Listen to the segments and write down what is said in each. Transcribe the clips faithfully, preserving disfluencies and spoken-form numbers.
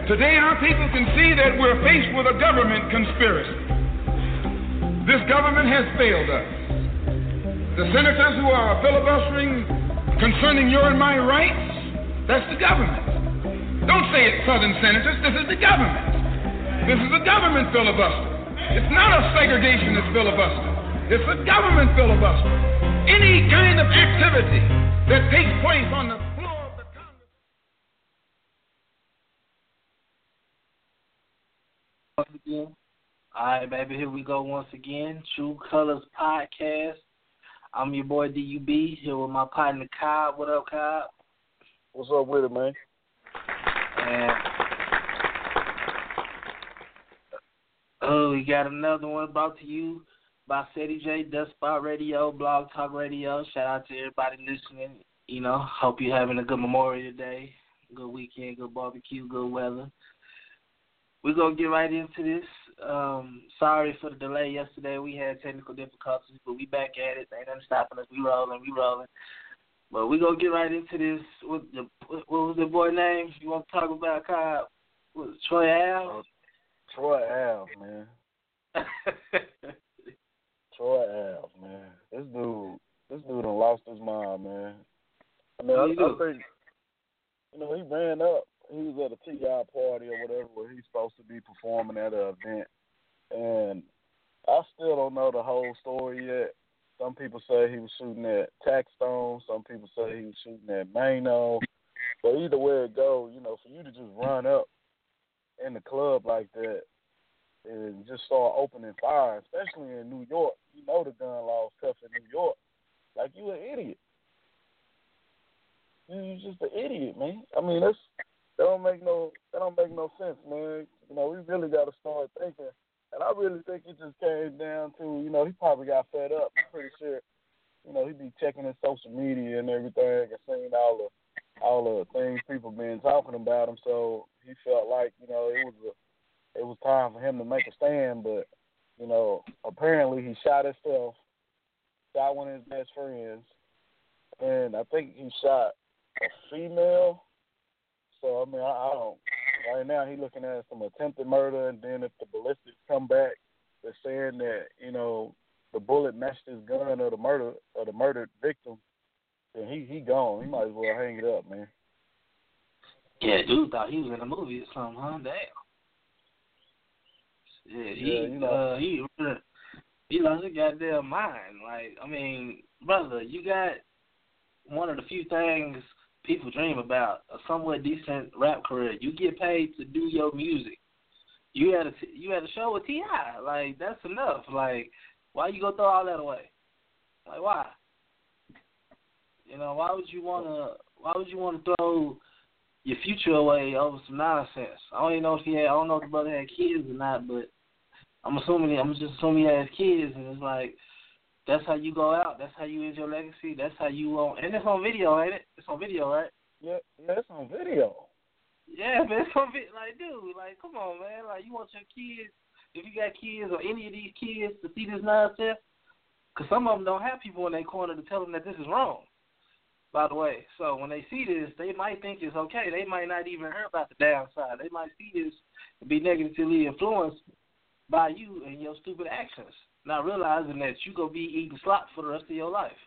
Today our people can see that we're faced with a government conspiracy. This government has failed us. The senators who are filibustering concerning your and my rights, that's the government. Don't say it's Southern senators, this is the government. This is a government filibuster. It's not a segregationist filibuster. It's a government filibuster. Any kind of activity that takes place on the floor of the Congress. Once again. All right, baby, here we go once again. True Colors Podcast. I'm your boy D U B, here with my partner Cobb. What up, Cobb? What's up with it, man? And oh, we got another one brought to you by City J, Dust Spot Radio, Blog Talk Radio. Shout out to everybody listening. You know, hope you're having a good Memorial Day, good weekend, good barbecue, good weather. We're going to get right into this. Um, sorry for the delay yesterday. We had technical difficulties, but we back at it. Ain't nothing stopping us. We rolling, we rolling. But we're going to get right into this. What, the, what was the boy name you want to talk about, Kyle? Was it Troy Ave? Uh, Troy Ave, man. Troy Ave, man. This dude, this dude done lost his mind, man. I mean, I, I think, you know, he ran up. He was at a T I party or whatever where he's supposed to be performing at an event. And I still don't know the whole story yet. Some people say he was shooting at Taxstone. Some people say he was shooting at Mano. But either way it goes, you know, for you to just run up in the club like that and just start opening fire, especially in New York. You know the gun law is tough in New York. Like, you an idiot. You're just an idiot, man. I mean, that's... That don't make no that don't make no sense, man. You know, we really got to start thinking. And I really think it just came down to, you know, he probably got fed up. I'm pretty sure, you know, he be checking his social media and everything and seeing all the all the things people been talking about him. So he felt like, you know, it was a, it was time for him to make a stand. But, you know, apparently he shot himself, shot one of his best friends, and I think he shot a female. So, I mean, I, I don't, right now he's looking at some attempted murder, and then if the ballistics come back, they're saying that, you know, the bullet matched his gun or the murder, or the murdered victim, then he, he gone. He might as well hang it up, man. Yeah, dude thought he was in a movie or something, huh? Damn. Yeah, he, yeah, you know. uh, he, he lost his goddamn mind. Like, I mean, brother, you got one of the few things people dream about, a somewhat decent rap career. You get paid to do your music. You had a you had a show with T I. Like, that's enough. Like, why you gonna throw all that away? Like, why? You know, why would you wanna why would you wanna throw your future away over some nonsense? I don't even know if he had I don't know if the brother had kids or not, but I'm assuming I'm just assuming he has kids, and it's like, that's how you go out. That's how you end your legacy. That's how you want. And it's on video, ain't it? It's on video, right? Yeah, yeah, it's on video. Yeah, man, it's on video. Like, dude, like, come on, man. Like, you want your kids, if you got kids or any of these kids to see this nonsense, because some of them don't have people in their corner to tell them that this is wrong, by the way. So when they see this, they might think it's okay. They might not even hear about the downside. They might see this and be negatively influenced by you and your stupid actions, not realizing that you gonna be eating slop for the rest of your life.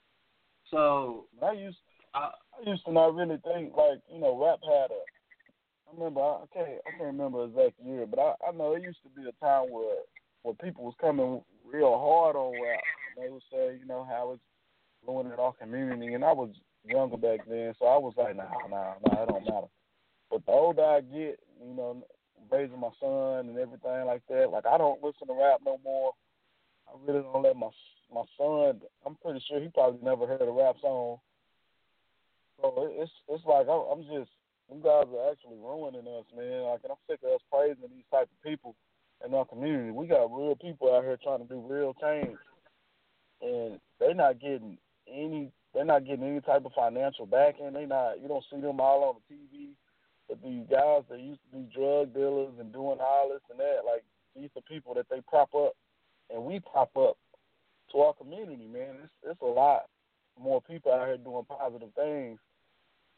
So I used I, I used to not really think, like, you know, rap had a. I remember I can't I can't remember the exact year, but I, I know it used to be a time where where people was coming real hard on rap. They would say, you know, how it's ruining our community, and I was younger back then, so I was like, nah, nah, nah, it don't matter. But the older I get, you know, raising my son and everything like that, like, I don't listen to rap no more. I really don't let my my son. I'm pretty sure he probably never heard a rap song. So it's it's like I'm, I'm just, you guys are actually ruining us, man. Like, and I'm sick of us praising these type of people in our community. We got real people out here trying to do real change, and they're not getting any. They're not getting any type of financial backing. They not. You don't see them all on the T V. But these guys that used to be drug dealers and doing all this and that, like, these are people that they prop up. And we pop up to our community, man. It's, it's a lot more people out here doing positive things.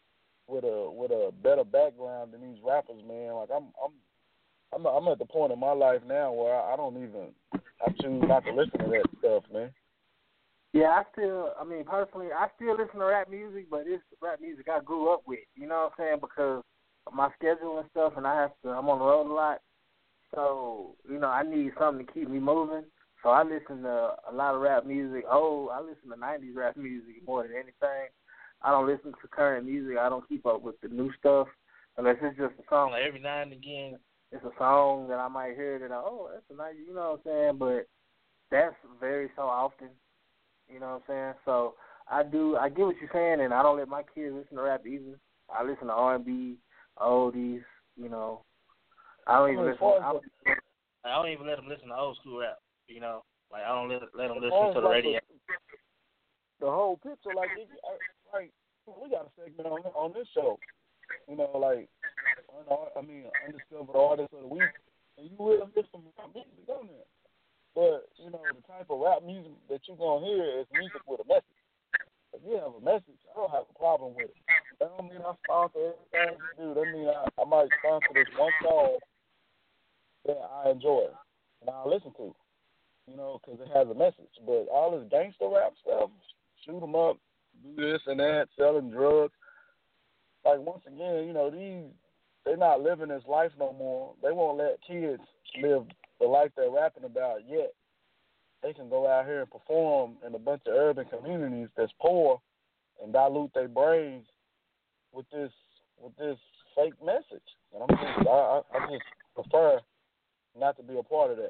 with a with a better background than these rappers, man. Like I'm I'm I'm I'm at the point in my life now where I, I don't even I choose not to listen to that stuff, man. Yeah, I still, I mean, personally, I still listen to rap music, but it's rap music I grew up with, you know what I'm saying, because of my schedule and stuff, and I have to, I'm on the road a lot, so, you know, I need something to keep me moving, so I listen to a lot of rap music. Oh, I listen to nineties rap music more than anything. I don't listen to current music. I don't keep up with the new stuff, unless it's just a song. Like every now and again, it's a song that I might hear that, I, oh, that's a nice, you know what I'm saying, but that's very so often. You know what I'm saying? So I do. I get what you're saying, and I don't let my kids listen to rap either. I listen to R and B, oldies. You know, I don't even I mean, listen. I don't, I don't even let them listen to old school rap. You know, like I don't let let them listen to the like radio. The, the whole picture, like, it, like we got a segment on on this show. You know, like I mean, undiscovered artists of the week, and you will hear some rap music on there. But, you know, the type of rap music that you're going to hear is music with a message. If you have a message, I don't have a problem with it. That don't mean I sponsor everything you do. That means I, I might sponsor this one song that I enjoy and I listen to, you know, because it has a message. But all this gangster rap stuff, shoot 'em up, do this and that, selling drugs. Like, once again, you know, these, they're not living this life no more. They won't let kids live the life they're rapping about yet. They can go out here and perform in a bunch of urban communities that's poor and dilute their brains with this with this fake message. And I'm just, I, I just prefer not to be a part of that.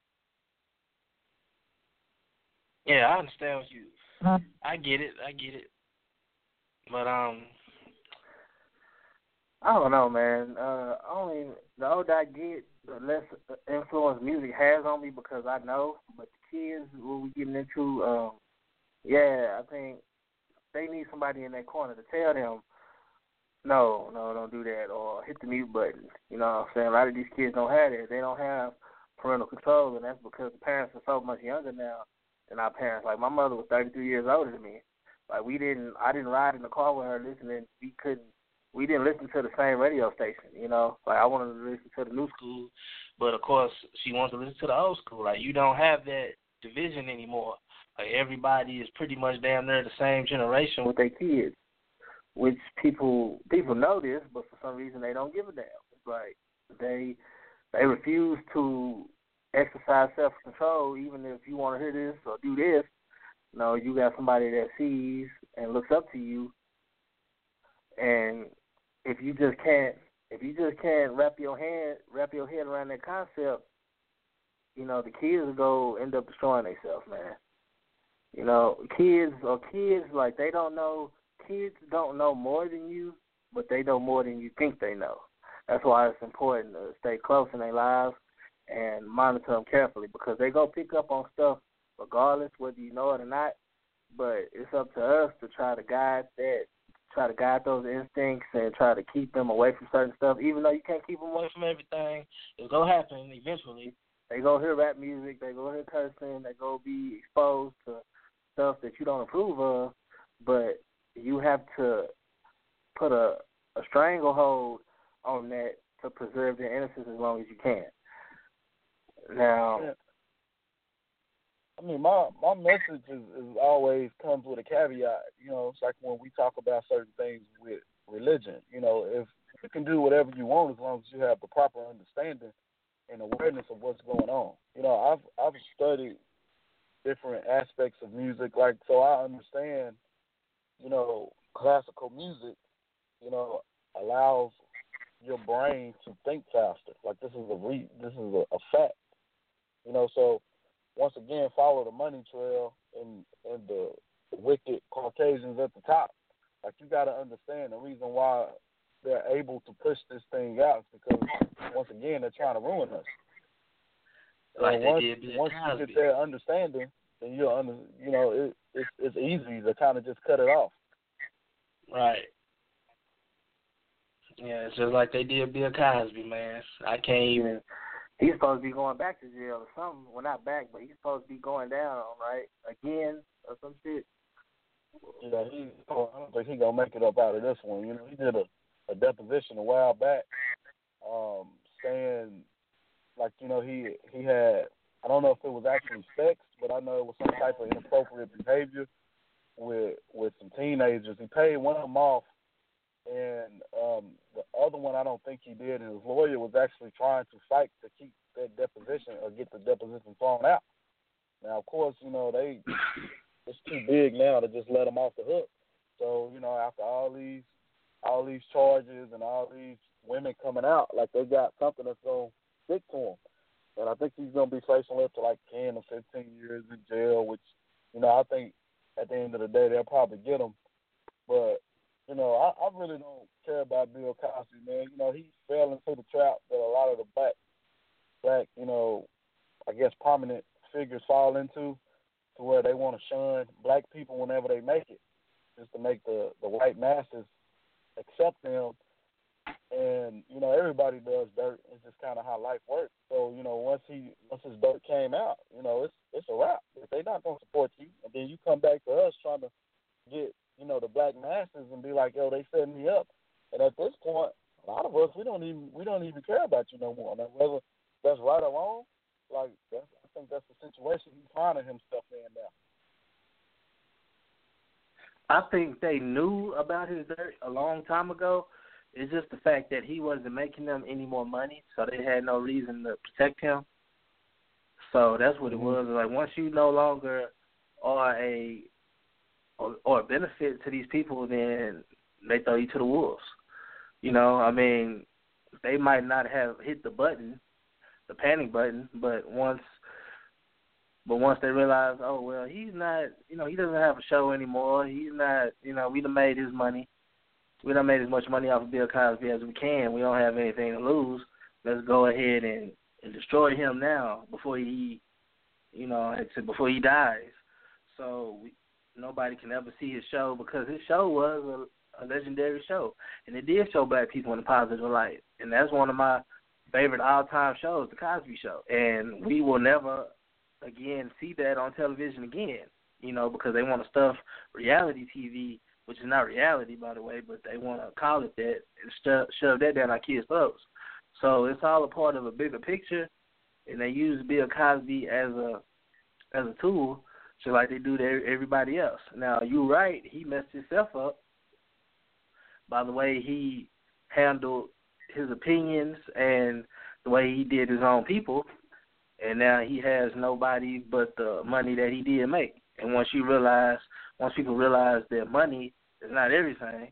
Yeah, I understand what you. I get it. I get it. But um, I don't know, man. Uh, only the older I get, the less influence music has on me because I know. But the kids, what we getting into, um, yeah, I think they need somebody in that corner to tell them, no, no, don't do that, or hit the mute button. You know what I'm saying? A lot of these kids don't have that. They don't have parental control, and that's because the parents are so much younger now than our parents. Like, my mother was thirty-three years older than me. Like, we didn't, I didn't ride in the car with her listening. We couldn't. We didn't listen to the same radio station, you know. Like, I wanted to listen to the new school, but, of course, she wants to listen to the old school. Like, you don't have that division anymore. Like, everybody is pretty much damn near the same generation with their kids, which people people know this, but for some reason they don't give a damn. It's like they they refuse to exercise self-control, even if you want to hear this or do this. You know, you got somebody that sees and looks up to you, and if you just can't, if you just can't wrap your hand, wrap your head around that concept, you know, the kids will go end up destroying themselves, man. You know, kids or kids like they don't know. Kids don't know more than you, but they know more than you think they know. That's why it's important to stay close in their lives and monitor them carefully because they go pick up on stuff regardless whether you know it or not. But it's up to us to try to guide that. Try to guide those instincts and try to keep them away from certain stuff. Even though you can't keep them away from everything, it's going to happen eventually. They go hear rap music, they go hear cursing, they go be exposed to stuff that you don't approve of, but you have to put a, a stranglehold on that to preserve their innocence as long as you can. Now, yeah. I mean, my, my message is, is always comes with a caveat. You know, it's like when we talk about certain things with religion. You know, if you can do whatever you want as long as you have the proper understanding and awareness of what's going on. You know, I've I've studied different aspects of music, like so I understand. You know, classical music, you know, allows your brain to think faster. Like this is a re, this is a, a fact. You know, so. Once again, follow the money trail and, and the wicked Caucasians at the top. Like, you got to understand the reason why they're able to push this thing out is because, once again, they're trying to ruin us. Like and they once did once you get their understanding, then you'll, under, you know, it, it's, it's easy to kind of just cut it off. Right. Yeah, it's just like they did Bill Cosby, man. I can't even... He's supposed to be going back to jail or something. Well, not back, but he's supposed to be going down, right? Again or some shit. Yeah, he. I don't think he gonna make it up out of this one. You know, he did a, a deposition a while back, um, saying like you know he he had. I don't know if it was actually sex, but I know it was some type of inappropriate behavior with with some teenagers. He paid one of them off, and um, the other one I don't think he did. And his lawyer was actually trying to fight to keep that deposition or get the deposition thrown out. Now, of course, you know they it's too big now to just let him off the hook. So you know, after all these all these charges and all these women coming out, like they got something that's gonna stick to him. And I think he's gonna be facing up to like ten or fifteen years in jail, which you know I think at the end of the day they'll probably get him. But you know, I, I really don't care about Bill Cosby, man. You know, he fell into the trap that a lot of the black, black, you know, I guess prominent figures fall into, to where they want to shun black people whenever they make it, just to make the, the white masses accept them. And you know, everybody does dirt. It's just kind of how life works. So you know, once he once his dirt came out, you know, it's it's a wrap. If they're not gonna support you, and then you come back to us trying to get you know the black masses and be like, yo, they setting me up. And at this point, a lot of us we don't even we don't even care about you no more. Now, whether that's right or wrong, like that's, I think that's the situation he's finding himself in now. I think they knew about his dirt a long time ago. It's just the fact that he wasn't making them any more money, so they had no reason to protect him. So that's what it was. Like once you no longer are a or, or a benefit to these people, then they throw you to the wolves. You know, I mean, they might not have hit the button, the panic button, but once, but once they realize, oh well, he's not, you know, he doesn't have a show anymore. He's not, you know, we done made his money. We done made as much money off of Bill Cosby as we can. We don't have anything to lose. Let's go ahead and, and destroy him now before he, you know, before he dies. So we, nobody can ever see his show because his show was a, a legendary show, and it did show black people in a positive light. And that's one of my favorite all-time shows, The Cosby Show. And we will never again see that on television again, you know, because they want to stuff reality T V, which is not reality, by the way, but they want to call it that and shove, shove that down our kids' throats. So it's all a part of a bigger picture, and they use Bill Cosby as a as a tool, just like they do to everybody else. Now, you're right, he messed himself up by the way he handled his opinions and the way he did his own people, and now he has nobody but the money that he did make. And once you realize, once people realize that money is not everything,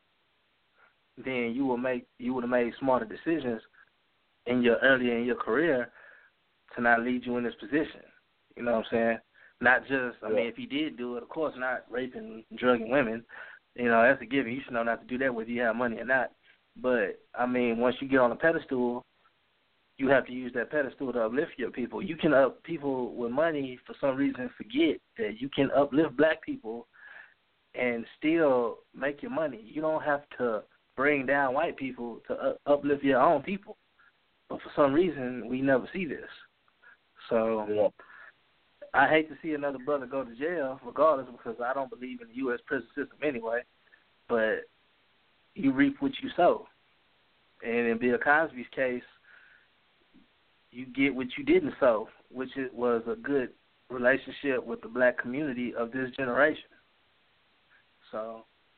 then you will make you would have made smarter decisions in your earlier in your career to not lead you in this position. You know what I'm saying? Not just, I mean, if he did do it, of course, not raping, drugging women. You know, that's a given. You should know not to do that whether you have money or not. But I mean, once you get on a pedestal, you have to use that pedestal to uplift your people. You can up people with money for some reason forget that you can uplift black people and still make your money. You don't have to bring down white people to up- uplift your own people. But for some reason, we never see this. So yeah. I hate to see another brother go to jail regardless because I don't believe in the U S prison system anyway. But you reap what you sow. And in Bill Cosby's case, you get what you didn't sow, which it was a good relationship with the black community of this generation. So,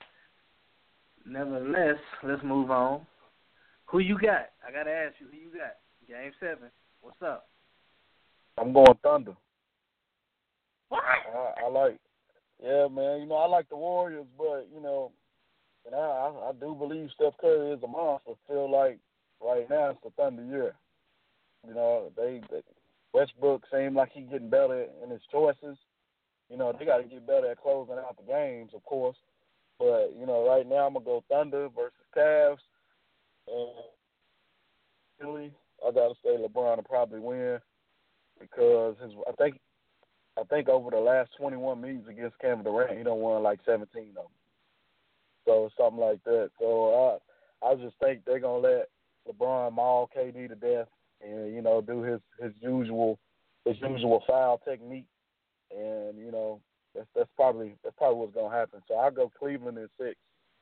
nevertheless, let's move on. Who you got? I got to ask you, who you got? Game seven. What's up? I'm going Thunder. What? I, I like, yeah, man. You know, I like the Warriors, but, you know, and I, I, I do believe Steph Curry is a monster. Feel like right now it's the Thunder year. You know, they, they Westbrook seems like he's getting better in his choices. You know, they got to get better at closing out the games, of course. But, you know, right now I'm going to go Thunder versus Cavs. And really, I got to say LeBron will probably win because his, I think I think over the last twenty-one meetings against Kevin Durant, he done won like seventeen of them. So something like that. So I, I just think they're going to let LeBron maul K D to death and, you know, do his, his usual his usual foul technique. And, you know, That's that's probably that's probably what's gonna happen. So I go Cleveland in six.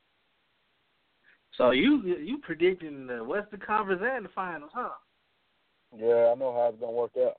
So you you predicting the Western Conference and the Finals, huh? Yeah, I know how it's gonna work out.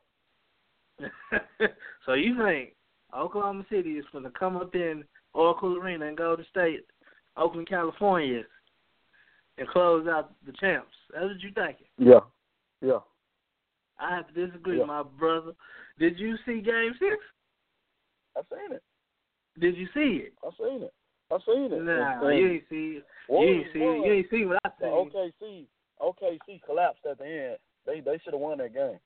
So you think Oklahoma City is going to come up in Oracle Arena and Golden State, Oakland, California, and close out the champs? That's what you thinking? Yeah, yeah. I have to disagree, yeah. my brother. Did you see Game Six? I seen it. Did you see it? I seen it. I seen it. Nah, and, you ain't see it. Well, you ain't see well, it. You ain't see what I seen. O K C, O K C collapsed at the end. They they should have won that game.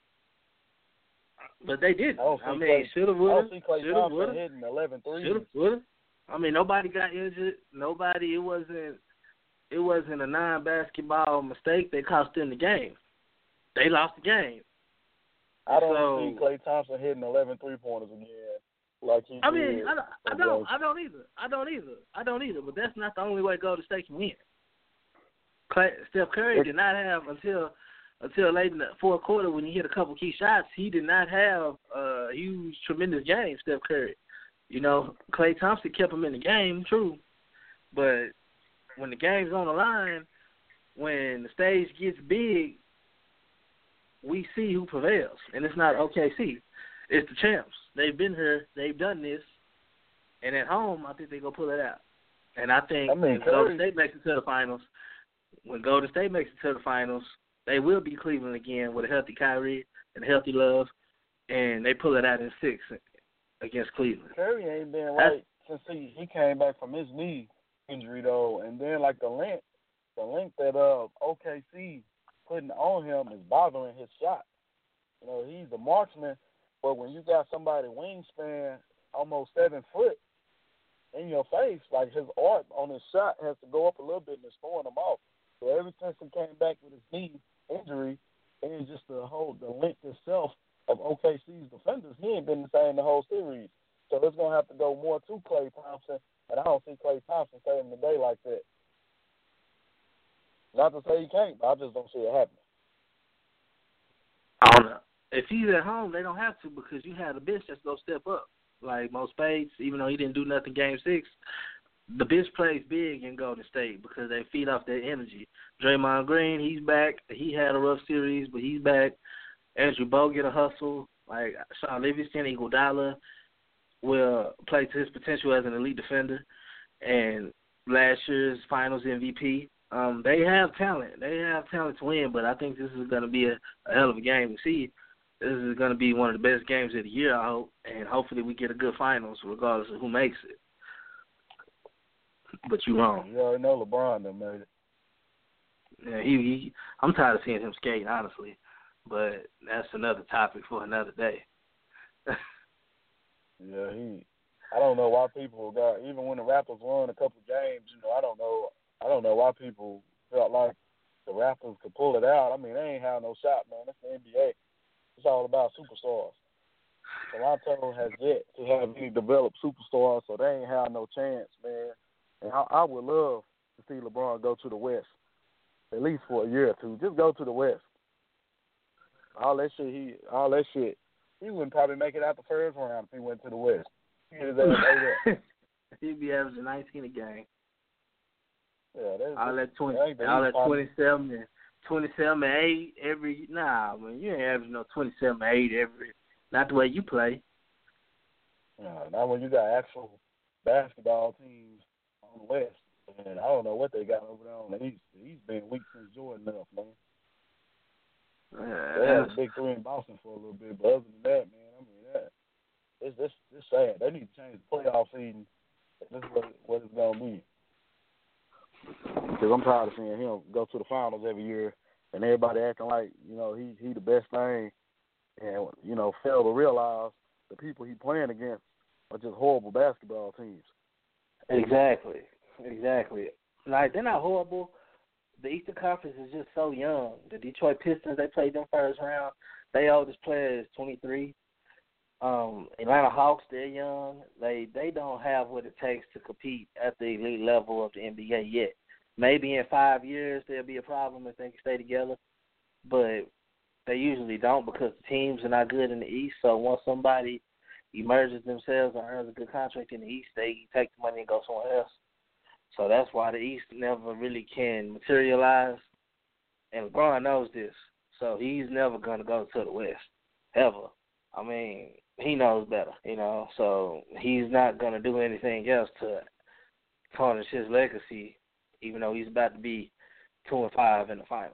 But they didn't. I, I mean, should have, would have. I don't see Klay Thompson hitting eleven threes. Should have, would have. I mean, nobody got injured. Nobody. It wasn't. It wasn't a non-basketball mistake that cost them the game. They lost the game. I don't so, see Klay Thompson hitting eleven three-pointers again. Like he I mean, did I, I don't. I don't either. I don't either. I don't either. But that's not the only way Golden State can win. Clay, Steph Curry did not have until until late in the fourth quarter when he hit a couple key shots. He did not have a huge, tremendous game. Steph Curry. You know, Klay Thompson kept him in the game, true, but when the game's on the line, when the stage gets big, we see who prevails, and it's not O K C. It's the champs. They've been here. They've done this. And at home, I think they're going to pull it out. And I think I mean, when Golden State makes it to the finals, when Golden State makes it to the finals, they will be Cleveland again with a healthy Kyrie and a healthy Love, and they pull it out in six against Cleveland. Curry ain't been right That's, since he, he came back from his knee injury, though. And then, like, the length, the length that uh, O K C putting on him is bothering his shot. You know, he's a marksman. But when you got somebody wingspan almost seven foot in your face, like his arc on his shot has to go up a little bit and it's throwing him off. So ever since he came back with his knee injury and just the whole the length itself of O K C's defenders, he ain't been the same the whole series. So it's gonna have to go more to Klay Thompson, and I don't see Klay Thompson saving the day like that. Not to say he can't, but I just don't see it happening. I don't know. If he's at home, they don't have to because you have the bench that's going to step up. Like Mo Spades, even though he didn't do nothing game six, the bench plays big in Golden State because they feed off that energy. Draymond Green, he's back. He had a rough series, but he's back. Andrew Bogut a hustle. Like Sean Livingston, Iguodala will play to his potential as an elite defender. And last year's Finals M V P. Um, they have talent. They have talent to win, but I think this is going to be a, a hell of a game to see. This is going to be one of the best games of the year, I hope, and hopefully we get a good finals regardless of who makes it. But you're wrong. You already know LeBron done made it. Yeah, he, he. I'm tired of seeing him skate, honestly, but that's another topic for another day. Yeah, he. I don't know why people got, even when the Raptors won a couple games, you know, I don't know. I don't know why people felt like the Raptors could pull it out. I mean, they ain't have no shot, man. It's the N B A. It's all about superstars. Toronto has yet to have any developed superstars, so they ain't have no chance, man. And I, I would love to see LeBron go to the West, at least for a year or two. Just go to the West. All that shit, he, all that shit, he wouldn't probably make it out the first round if he went to the West. He'd his ass ate up. He'd be averaging nineteen a game. Yeah, that's all that twenty, that all that twenty-seven and twenty-seven and eight every. Nah, man, you ain't averaging no twenty-seven and eight every. Not the way you play. No, not when you got actual basketball teams on the West. And I don't know what they got over there on the East. The East been weak since Jordan left, man. Yeah, they had a big three in Boston for a little bit, but other than that, man, I mean, that it's it's, it's sad. They need to change the playoff season. This is what, what it's gonna be. Because I'm tired of seeing him go to the finals every year, and everybody acting like you know he he the best thing, and you know fail to realize the people he playing against are just horrible basketball teams. Exactly, exactly. Like they're not horrible. The Eastern Conference is just so young. The Detroit Pistons, they played them first round. Their oldest player is twenty-three. Um, Atlanta Hawks, they're young. They they don't have what it takes to compete at the elite level of the N B A yet. Maybe in five years there'll be a problem if they can stay together, but they usually don't because the teams are not good in the East. So once somebody emerges themselves or earns a good contract in the East, they take the money and go somewhere else. So that's why the East never really can materialize. And LeBron knows this. So he's never going to go to the West, ever. I mean, he knows better, you know. So he's not going to do anything else to tarnish his legacy, even though he's about to be two and five in the finals.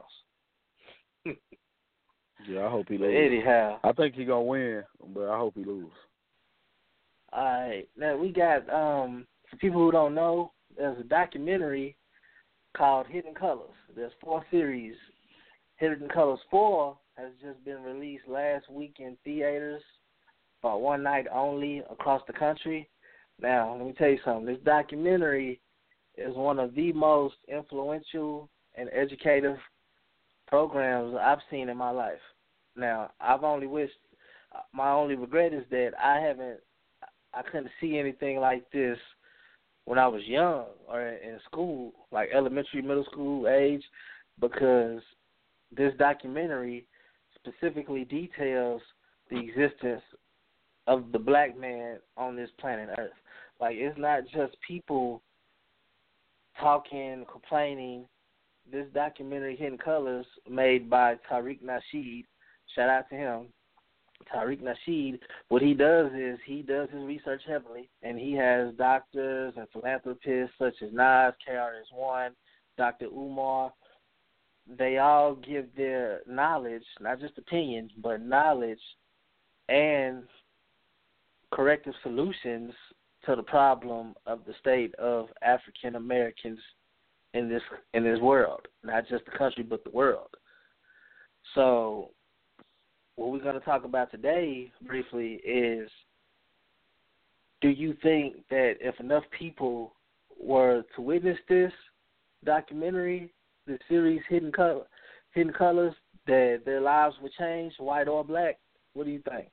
Yeah, I hope he But loses. anyhow, I think he's going to win, but I hope he loses. all right. Now, we got, um, for people who don't know, there's a documentary called Hidden Colors. There's four series. Hidden Colors four has just been released last week in theaters for one night only across the country. Now, let me tell you something. This documentary is one of the most influential and educative programs I've seen in my life. Now, I've only wished, my only regret is that I haven't, I couldn't see anything like this when I was young or in school, like elementary, middle school age, because this documentary specifically details the existence of the black man on this planet Earth. Like, it's not just people talking, complaining. This documentary, Hidden Colors, made by Tariq Nasheed, shout out to him. Tariq Nasheed, what he does is he does his research heavily, and he has doctors and philanthropists such as Nas, K R S One, Doctor Umar. They all give their knowledge, not just opinions, but knowledge and corrective solutions to the problem of the state of African Americans in this in this world, not just the country but the world. So what we're going to talk about today briefly is, do you think that if enough people were to witness this documentary, the series Hidden Color, Hidden Colors, that their lives would change, white or black? What do you think?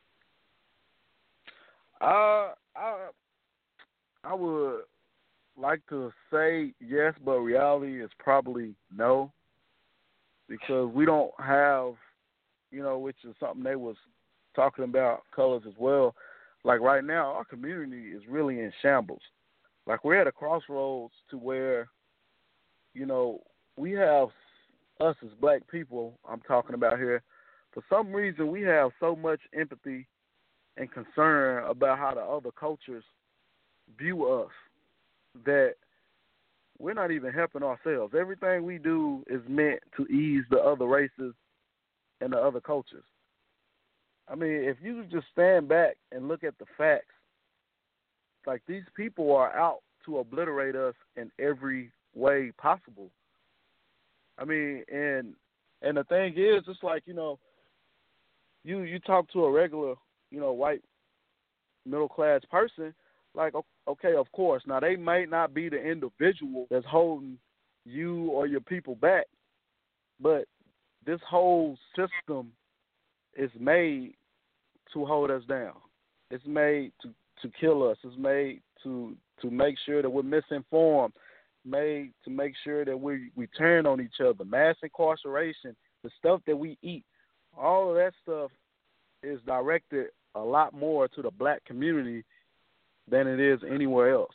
Uh, I I would like to say yes, but reality is probably no, because we don't have, you know, which is something they was talking about, colors as well. Like right now, our community is really in shambles. Like we're at a crossroads to where, you know, we have us as black people, I'm talking about here, for some reason we have so much empathy and concern about how the other cultures view us that we're not even helping ourselves. Everything we do is meant to ease the other races and the other cultures. I mean, if you just stand back and look at the facts, like these people are out to obliterate us in every way possible. I mean, and and the thing is, it's like, you know, you, you talk to a regular, you know, white middle-class person, like, okay, of course. Now, they might not be the individual that's holding you or your people back, but this whole system is made to hold us down. It's made to, to kill us. It's made to to make sure that we're misinformed, made to make sure that we, we turn on each other. Mass incarceration, the stuff that we eat, all of that stuff is directed a lot more to the black community than it is anywhere else.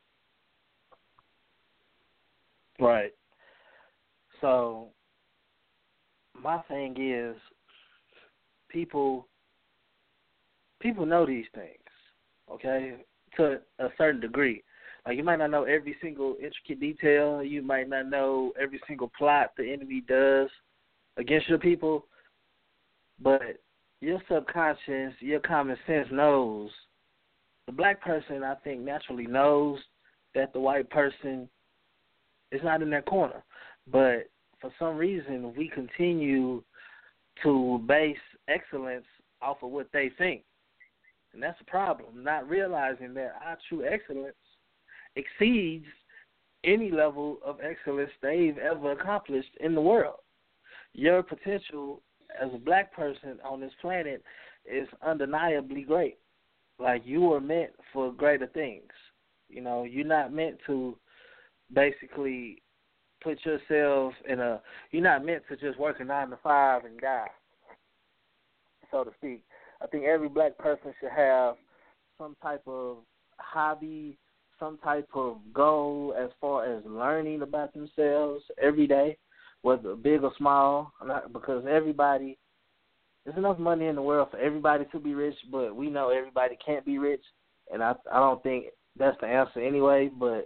Right. So my thing is, people people know these things, okay, to a certain degree. Like, you might not know every single intricate detail. You might not know every single plot the enemy does against your people, but your subconscious, your common sense knows. The black person, I think, naturally knows that the white person is not in their corner. But for some reason, we continue to base excellence off of what they think. And that's a problem, not realizing that our true excellence exceeds any level of excellence they've ever accomplished in the world. Your potential as a black person on this planet is undeniably great. Like, you are meant for greater things. You know, you're not meant to basically put yourself in a, you're not meant to just work a nine to five and die, so to speak. I think every black person should have some type of hobby, some type of goal as far as learning about themselves every day, whether big or small, because everybody, there's enough money in the world for everybody to be rich, but we know everybody can't be rich, and I I don't think that's the answer anyway, but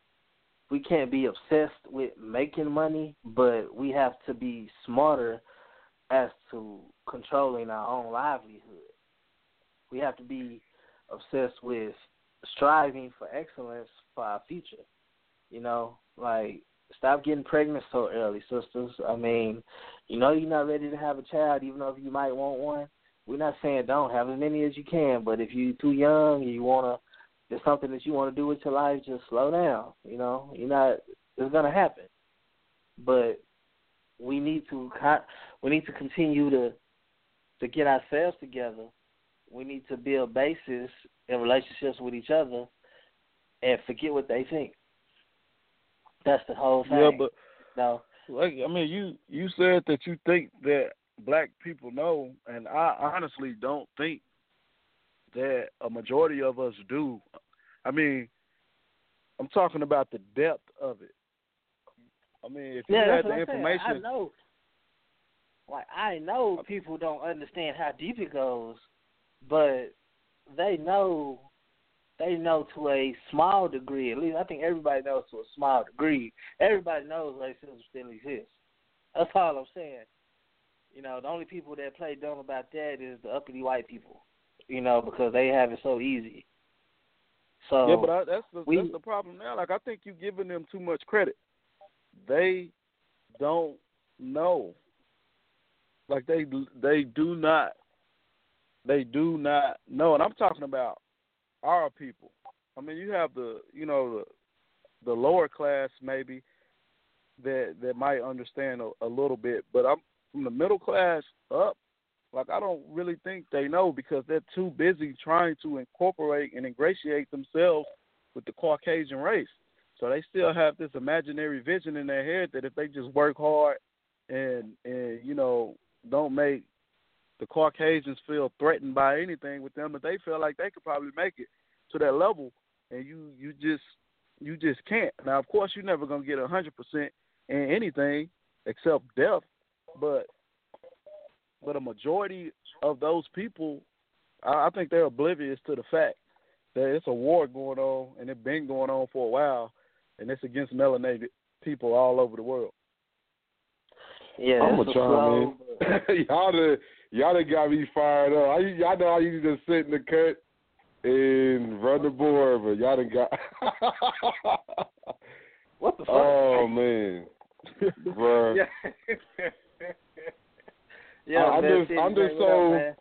we can't be obsessed with making money, but we have to be smarter as to controlling our own livelihood. We have to be obsessed with striving for excellence for our future. You know, like, stop getting pregnant so early, sisters. I mean, you know you're not ready to have a child, even though you might want one. We're not saying don't have as many as you can, but if you're too young and you want to, there's something that you want to do with your life, just slow down. You know, you're not, it's going to happen. But we need to we need to continue to to get ourselves together. We need to build bases in relationships with each other and forget what they think. That's the whole thing. Yeah, but no. like I mean, you you said that you think that black people know, and I honestly don't think that a majority of us do. I mean, I'm talking about the depth of it. I mean, if you yeah, had the information, I know. Like I know people don't understand how deep it goes, but they know. They know to a small degree. At least I think everybody knows to a small degree. Everybody knows racism still exists. That's all I'm saying. You know, the only people that play dumb about that is the uppity white people. You know, because they have it so easy. So yeah, but I, that's the we, that's the problem now. Like I think you're giving them too much credit. They don't know. Like they they do not they do not know, and I'm talking about our people. I mean, you have the you know the, the lower class maybe that that might understand a, a little bit, but I'm from the middle class up. Like I don't really think they know because they're too busy trying to incorporate and ingratiate themselves with the Caucasian race. So they still have this imaginary vision in their head that if they just work hard and and you know don't make the Caucasians feel threatened by anything with them, but they feel like they could probably make it to that level, and you, you just you just can't. Now, of course, you're never gonna get a hundred percent in anything except death, but but a majority of those people, I, I think they're oblivious to the fact that it's a war going on, and it's been going on for a while, and it's against melanated people all over the world. Yeah, I'm gonna chime in. y'all done, y'all done got me fired up. I, y'all know I used to just sit in the cut and run the board, but y'all done got. What the fuck? Oh man, bro. Yeah. yeah, I, I'm man, just, I'm just so.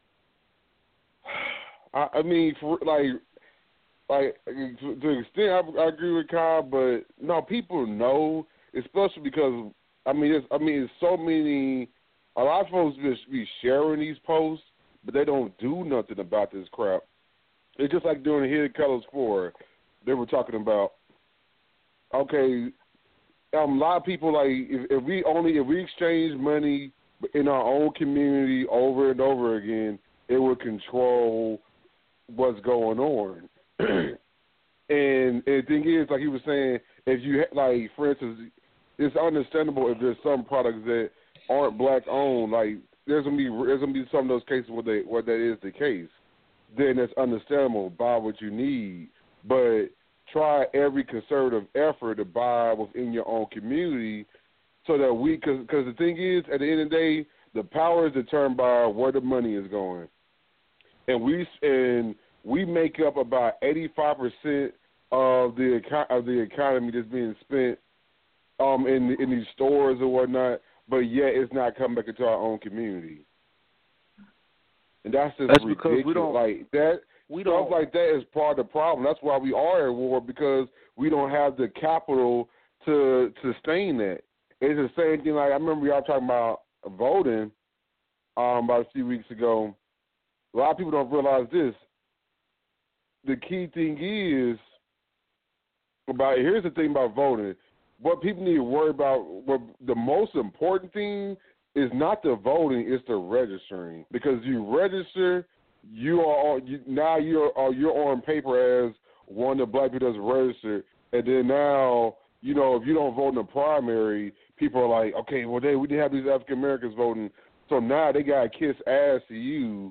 Up, I, I mean, for, like, like to, to an extent, I, I agree with Kyle, but no, people know, especially because. I mean, it's, I mean, it's so many. A lot of folks just be sharing these posts, but they don't do nothing about this crap. It's just like during the Hidden Colors Four, they were talking about. Okay, um, a lot of people like if, if we only if we exchange money in our own community over and over again, it would control what's going on. and, and the thing is, like he was saying, if you like, for instance. It's understandable if there's some products that aren't black owned. Like there's gonna be there's gonna be some of those cases where they where that is the case. Then it's understandable. Buy what you need, but try every conservative effort to buy within your own community, so that we because because the thing is at the end of the day the power is determined by where the money is going, and we and we make up about eighty-five percent of the of the economy that's being spent. Um, in in these stores or whatnot, but yet it's not coming back into our own community, and that's just that's ridiculous. Because we don't like that. We stuff don't like that is part of the problem. That's why we are at war because we don't have the capital to sustain that. It's the same thing. Like I remember y'all talking about voting um about a few weeks ago. A lot of people don't realize this. The key thing is about here's the thing about voting. What people need to worry about, what the most important thing is not the voting, it's the registering. Because you register, you are you, now you're uh, you're on paper as one of the black people that's registered, and then now you know if you don't vote in the primary, people are like, okay, well they we didn't have these African Americans voting, so now they gotta kiss ass to you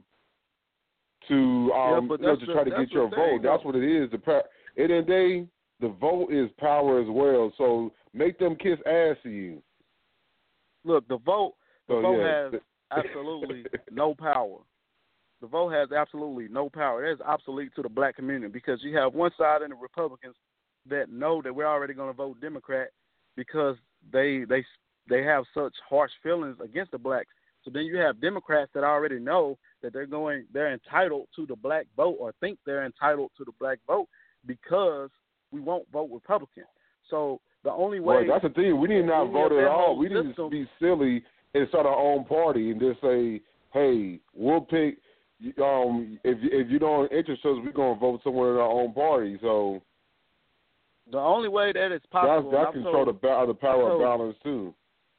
to um yeah, you know, to try to get your vote. That's what it is. The pa- at the end of the day, the vote is power as well. So make them kiss ass to you. Look, the vote the so, vote yeah. has absolutely no power. The vote has absolutely no power. It is obsolete to the black community because you have one side in the Republicans that know that we're already going to vote Democrat because they they they have such harsh feelings against the blacks. So then you have Democrats that already know that they're going they're entitled to the black vote or think they're entitled to the black vote because we won't vote Republican. So the only way well, that's the thing. We need not vote at all. We need to be silly and start our own party and just say, hey, we'll pick. Um, if if you don't interest us, we're gonna vote somewhere in our own party. So the only way that it's possible that control the the power of balance too.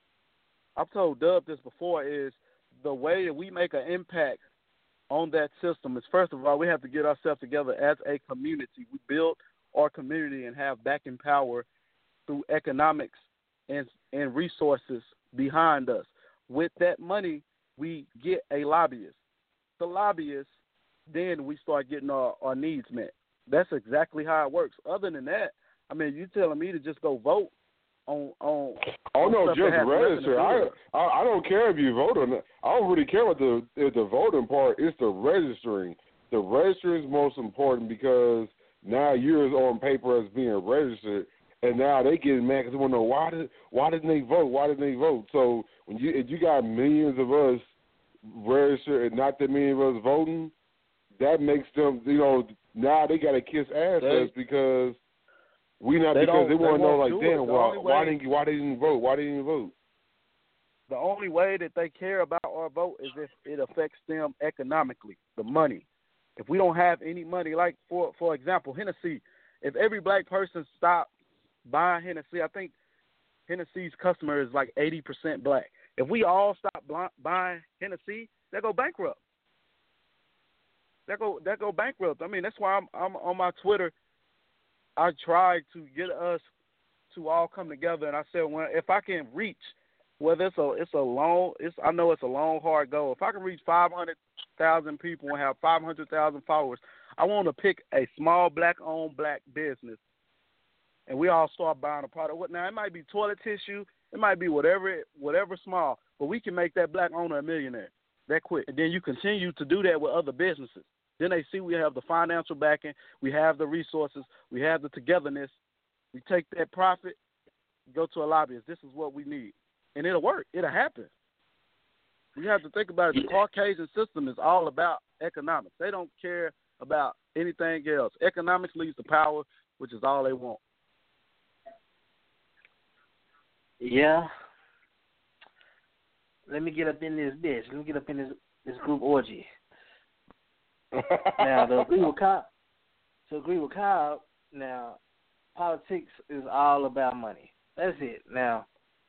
I've told Dub this before is the way that we make an impact on that system is first of all we have to get ourselves together as a community. We build our community and have backing power through economics and and resources behind us. With that money, we get a lobbyist. The lobbyists, then we start getting our, our needs met. That's exactly how it works. Other than that, I mean, you telling me to just go vote on on. Oh on no, just register. I, I I don't care if you vote or not. I don't really care about the the voting part. It's the registering. The registering is most important because now you're on paper as being registered, and now they getting mad because they want to know why did why didn't they vote? Why didn't they vote? So when you if you got millions of us register and not that many of us voting, that makes them, you know, now they got to kiss ass they, us because we not they because they, they want to know like, damn, why, way, why didn't why they didn't vote? Why didn't you vote? The only way that they care about our vote is if it affects them economically, the money. If we don't have any money, like for for example, Hennessy, if every black person stopped buying Hennessy, I think Hennessy's customer is like eighty percent black. If we all stop buying Hennessy, they go bankrupt. They go they go bankrupt. I mean, that's why I'm, I'm on my Twitter. I tried to get us to all come together, and I said, well, if I can reach, whether it's a it's a long, it's I know it's a long, hard goal. If I can reach five hundred thousand people and have five hundred thousand followers, I want to pick a small black-owned black business, and we all start buying a product. Now it might be toilet tissue. It might be whatever, whatever small, but we can make that black owner a millionaire that quick. And then you continue to do that with other businesses. Then they see we have the financial backing, we have the resources, we have the togetherness. We take that profit, go to a lobbyist. This is what we need. And it'll work. It'll happen. You have to think about it. The Caucasian system is all about economics. They don't care about anything else. Economics leads to power, which is all they want. Yeah. Let me get up in this bitch. Let me get up in this this group orgy. Now, to agree with Kyle, to agree with Kyle, now, politics is all about money. That's it. Now,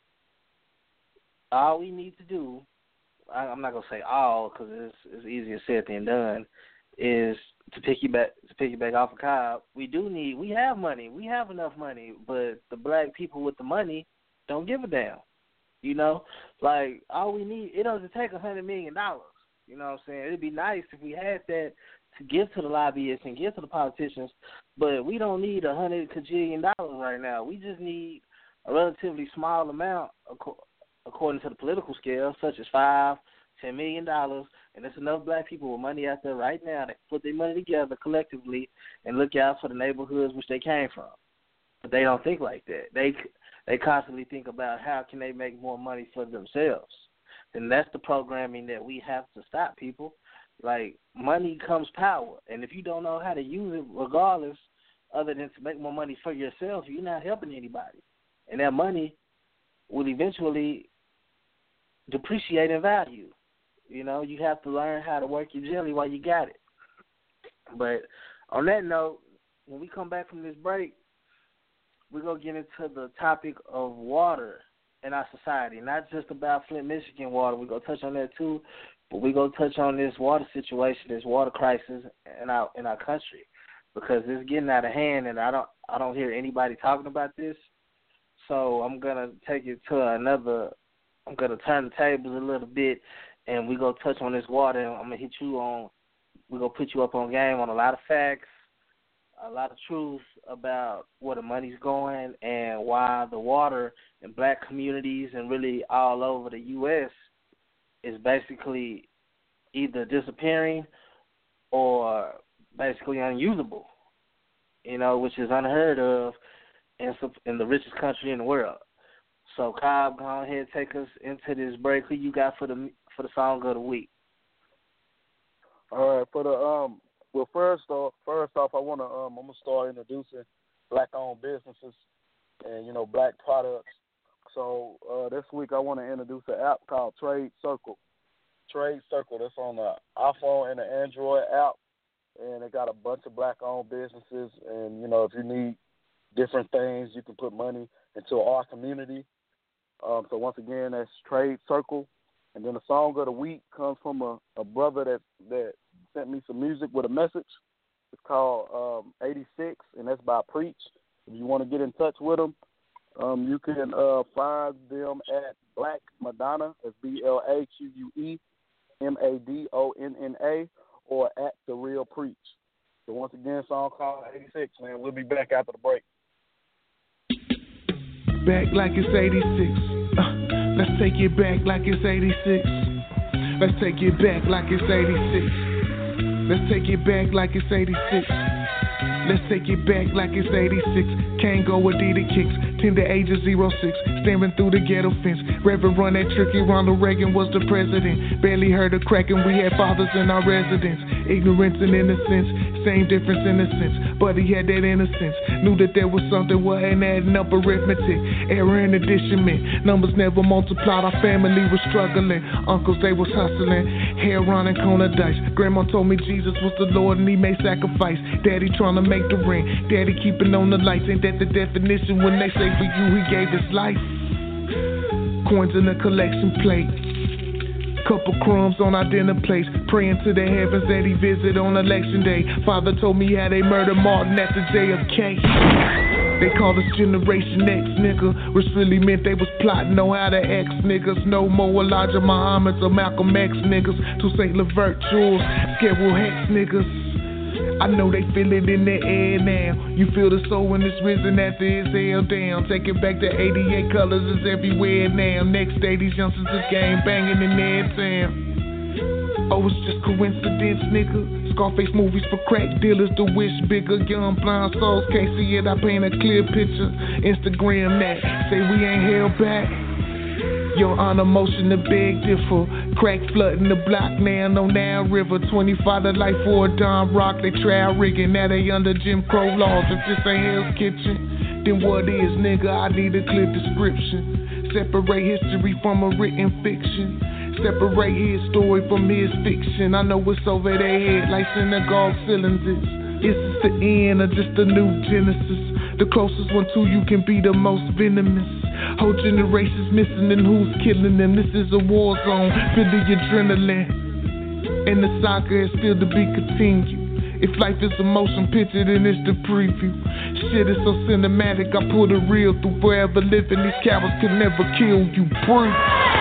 all we need to do, I, I'm not gonna say all because it's, it's easier said than done, is to pick you back to pick you back off of Kyle. We do need. We have money. We have enough money, but the black people with the money don't give a damn. You know, like all we need, it doesn't take a hundred million dollars. You know what I'm saying? It'd be nice if we had that to give to the lobbyists and give to the politicians, but we don't need a hundred kajillion dollars right now. We just need a relatively small amount, according to the political scale, such as five, ten million dollars, and there's enough black people with money out there right now that put their money together collectively and look out for the neighborhoods which they came from. But they don't think like that. They they constantly think about how can they make more money for themselves. And that's the programming that we have to stop, people. Like, money comes power. And if you don't know how to use it regardless, other than to make more money for yourself, you're not helping anybody. And that money will eventually depreciate in value. You know, you have to learn how to work your jelly while you got it. But on that note, when we come back from this break, we're going to get into the topic of water in our society, not just about Flint, Michigan water. We're going to touch on that too, but we're going to touch on this water situation, this water crisis in our in our country, because it's getting out of hand, and I don't I don't hear anybody talking about this. So I'm going to take it to another, I'm going to turn the tables a little bit, and we're going to touch on this water, and I'm going to hit you on, we're going to put you up on game on a lot of facts, a lot of truth about where the money's going and why the water in black communities and really all over the U S is basically either disappearing or basically unusable, you know, which is unheard of in, in the richest country in the world. So, Cobb, go ahead and take us into this break. Who you got for the for the song of the week? All right, for the um. Well, first off, first off, I want to um, I'm gonna start introducing black-owned businesses and you know black products. So uh, this week I want to introduce an app called Trade Circle. Trade Circle. That's on the iPhone and the Android app, and it got a bunch of black-owned businesses. And you know if you need different things, you can put money into our community. Um, so once again, that's Trade Circle. And then the song of the week comes from a, a brother that that. sent me some music with a message. It's called um, eighty-six, and that's by Preach. If you want to get in touch with them, um, you can uh, find them at Black Madonna, that's B L A Q U E M A D O N N A, or at The Real Preach. So once again, song called eighty-six, man. We'll be back after the break. Back like it's eighty-six. Uh, let's take it back like it's eighty-six. Let's take it back like it's eighty-six. Let's take it back like it's eighty-six. Let's take it back like it's eighty-six. Can't go with Adidas kicks. Tender age of zero six. Staring through the ghetto fence. Reverend run that tricky. Ronald Reagan was the president. Barely heard a crack and we had fathers in our residence. Ignorance and innocence. Same difference in a sense. But he had that innocence. Knew that there was something wasn't adding up arithmetic. Error and addition meant numbers never multiplied. Our family was struggling. Uncles, they was hustling. Hair running corner dice. Grandma told me Jesus was the Lord and he made sacrifice. Daddy trying to make the ring. Daddy keeping on the lights. Ain't that the definition when they say for you he gave his life? Coins in a collection plate. Couple crumbs on our dinner plates. Praying to the heavens that he visit on election day. Father told me how they murdered Martin at the J F K. They called us Generation X, nigga, which really meant they was plotting on how to X niggas. No more Elijah Muhammad's or Malcolm X niggas. To Saint Levert Jules, Schedule Hex niggas. I know they feel it in the air now. You feel the soul when it's risen after it's held down. Take it back to eighty-eight, colors is everywhere now. Next day these youngsters is gang banging in their town. Oh, it's just coincidence, nigga. Scarface movies for crack dealers, the wish bigger. Young blind souls can't see it, I paint a clear picture. Instagram that, say we ain't held back. Your honor motion the big differ. Crack flooding the block now on down river. twenty-five to life for a Don Rock. They trial rigging, now they under Jim Crow laws. If this ain't Hell's Kitchen, then what is, nigga? I need a clear description. Separate history from a written fiction. Separate his story from his fiction. I know it's over their head like synagogue cylinders. Is this the end or just a new genesis? The closest one to you can be the most venomous. Whole generations missing and who's killing them. This is a war zone, feel the adrenaline. And the saga is still to be continued. If life is a motion picture, then it's the preview. Shit is so cinematic, I pull the real through forever living. These cowards can never kill you, brute.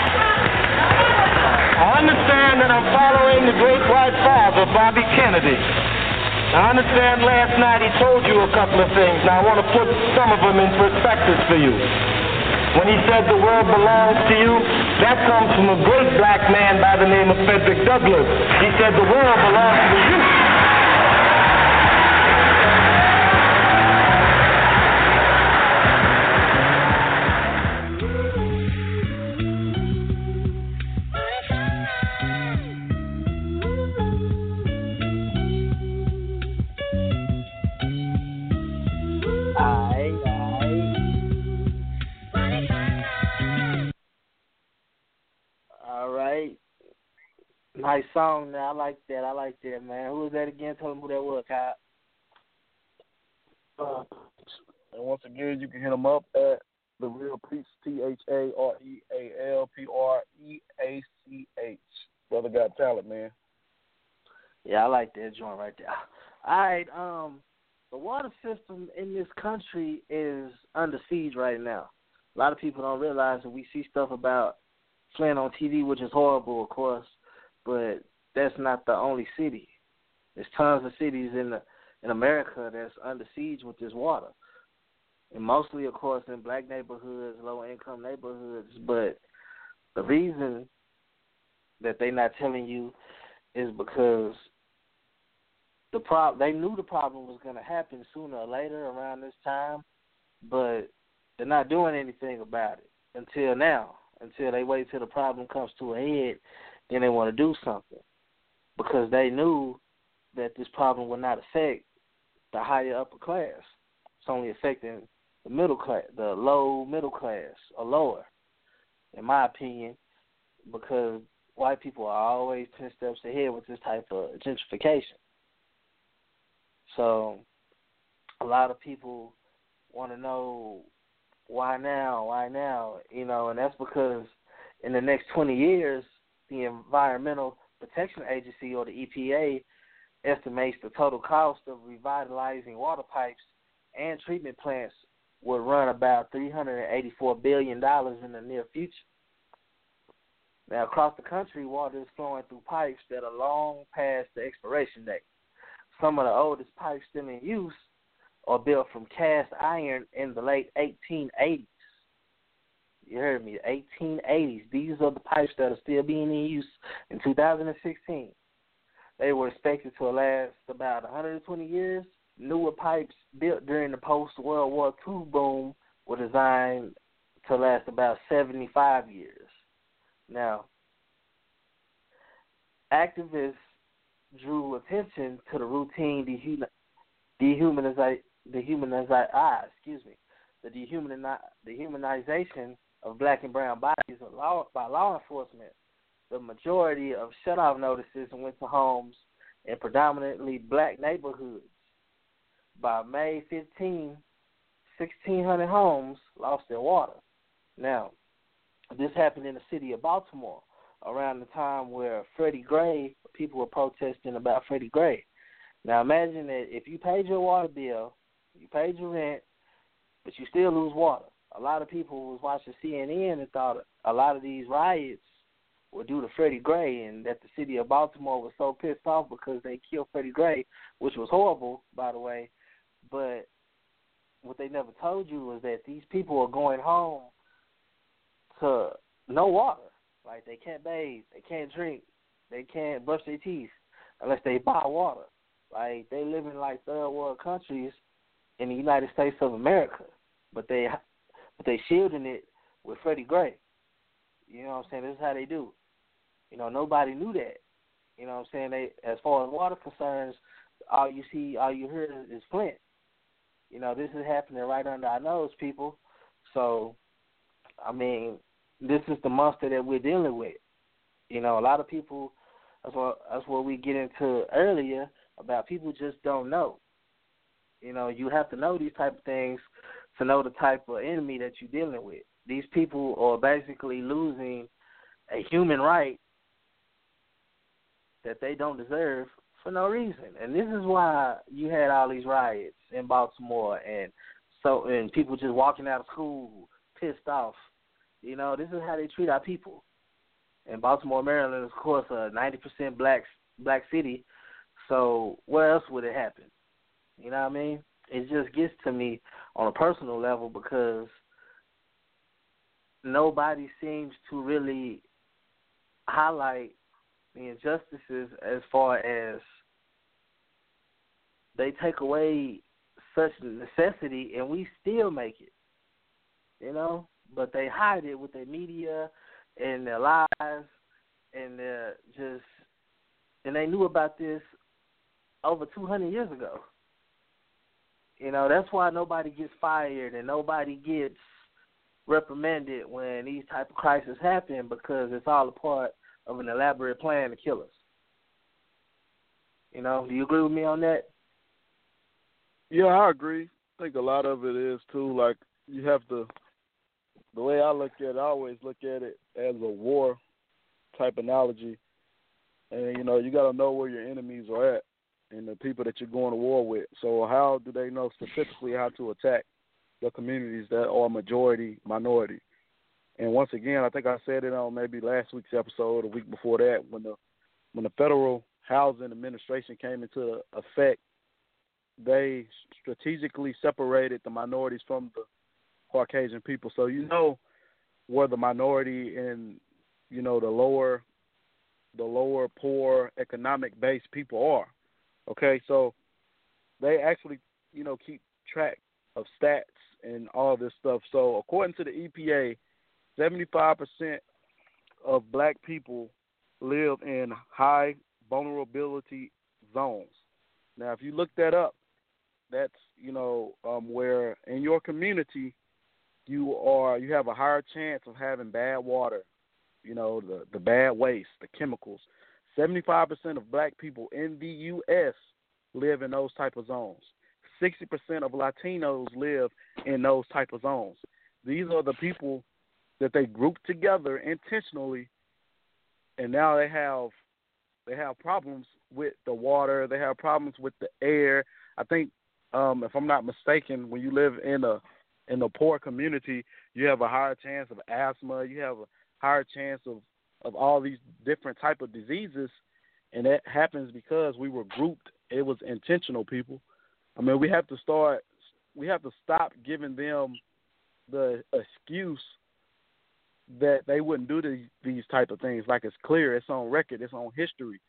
I understand that I'm following the great white father, Bobby Kennedy. I understand last night he told you a couple of things. Now I want to put some of them in perspective for you. When he said the world belongs to you, that comes from a great black man by the name of Frederick Douglass. He said the world belongs to you. Nice song now. I like that. I like that, man. Who was that again? Tell them who that was, Kyle. Uh, and once again, you can hit them up at The Real Preach, T H A R E A L P R E A C H. Brother got talent, man. Yeah, I like that joint right there. All right, um, the water system in this country is under siege right now. A lot of people don't realize that we see stuff about Flint on T V, which is horrible, of course, but that's not the only city. There's tons of cities in the, in America that's under siege with this water. And mostly, of course, in black neighborhoods, low-income neighborhoods. But the reason that they're not telling you is because the prob- they knew the problem was going to happen sooner or later around this time, but they're not doing anything about it until now, until they wait till the problem comes to a head, then they want to do something because they knew that this problem would not affect the higher upper class. It's only affecting the middle class, the low middle class, or lower, in my opinion, because white people are always ten steps ahead with this type of gentrification. So a lot of people want to know why now, why now, you know, and that's because in the next twenty years, the Environmental Protection Agency, or the E P A, estimates the total cost of revitalizing water pipes and treatment plants will run about three hundred eighty-four billion dollars in the near future. Now, across the country, water is flowing through pipes that are long past the expiration date. Some of the oldest pipes still in use are built from cast iron in the late eighteen eighties. You heard me, eighteen eighties. These are the pipes that are still being in use in two thousand sixteen. They were expected to last about one hundred twenty years. Newer pipes built during the post-World War Two boom were designed to last about seventy-five years. Now, activists drew attention to the routine dehumanization, dehumanize, ah, excuse me, the dehumani- dehumanization of black and brown bodies by law enforcement. The majority of shut-off notices went to homes in predominantly black neighborhoods. By May fifteenth, sixteen hundred homes lost their water. Now, this happened in the city of Baltimore around the time where Freddie Gray, people were protesting about Freddie Gray. Now, imagine that if you paid your water bill, you paid your rent, but you still lose water. A lot of people was watching C N N and thought a lot of these riots were due to Freddie Gray, and that the city of Baltimore was so pissed off because they killed Freddie Gray, which was horrible, by the way. But what they never told you was that these people are going home to no water. Like, they can't bathe, they can't drink, they can't brush their teeth unless they buy water. Like, they live in, like, third world countries in the United States of America, but they but they shielding it with Freddie Gray. You know what I'm saying? This is how they do. You know, nobody knew that. You know what I'm saying? They, as far as water concerns, all you see, all you hear is, is Flint. You know, this is happening right under our nose, people. So, I mean, this is the monster that we're dealing with. You know, a lot of people, that's what, that's what we get into earlier, about people just don't know. You know, you have to know these type of things to know the type of enemy that you're dealing with. These people are basically losing a human right that they don't deserve for no reason. And this is why you had all these riots in Baltimore, and so and people just walking out of school pissed off. You know, this is how they treat our people. And Baltimore, Maryland, is, of course, a ninety percent black black city. So where else would it happen? You know what I mean? It just gets to me on a personal level because nobody seems to really highlight the injustices as far as they take away such necessity and we still make it, you know? But they hide it with their media and their lies and their just, and they knew about this over two hundred years ago. You know, that's why nobody gets fired and nobody gets reprimanded when these type of crises happen, because it's all a part of an elaborate plan to kill us. You know, do you agree with me on that? Yeah, I agree. I think a lot of it is, too, like, you have to the way I look at it, I always look at it as a war type analogy. And, you know, you got to know where your enemies are at and the people that you're going to war with. So how do they know specifically how to attack the communities that are majority minority? And once again, I think I said it on maybe last week's episode, a week before that, when the when the Federal Housing Administration came into effect, they strategically separated the minorities from the Caucasian people. So you know where the minority and, you know, the lower the lower poor economic based people are. Okay, so they actually, you know, keep track of stats and all this stuff. So according to the E P A, seventy-five percent of black people live in high vulnerability zones. Now, if you look that up, that's, you know, um, where in your community you are, you have a higher chance of having bad water, you know, the, the bad waste, the chemicals. seventy-five percent of black people in the U S live in those type of zones. sixty percent of Latinos live in those type of zones. These are the people that they group together intentionally, and now they have they have problems with the water. They have problems with the air. I think, um, if I'm not mistaken, when you live in a in a poor community, you have a higher chance of asthma. You have a higher chance of, of all these different type of diseases, and that happens because we were grouped. It was intentional, people. I mean, we have to start. We have to stop giving them the excuse that they wouldn't do the, these type of things. Like, it's clear, it's on record, it's on history.